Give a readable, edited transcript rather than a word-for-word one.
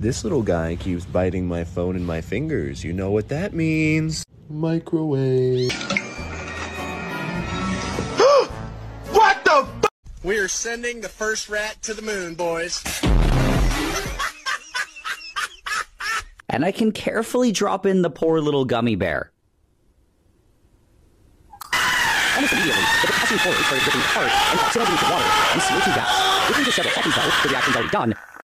This little guy keeps biting my phone and my fingers. You know what that means. Microwave. What the f? We are sending the first rat to the moon, boys. And I can carefully drop in the poor little gummy bear. Almost immediately, the potassium chlorate started dripping apart and oxidizing into water and CO2 gas. Within just several seconds, though, the reaction's already done.